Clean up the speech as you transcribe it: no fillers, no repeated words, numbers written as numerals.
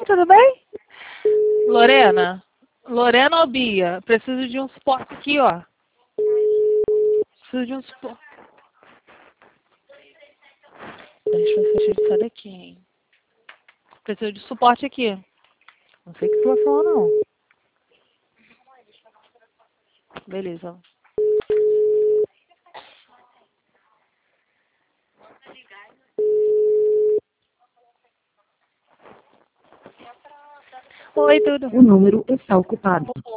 tudo bem? Lorena? Lorena ou Bia? Preciso de um suporte aqui, ó. Preciso de um suporte. Deixa eu fechar isso daqui, hein? Preciso de suporte aqui. Não sei o que você vai falar, não. Beleza. Oi, tudo. O número está ocupado.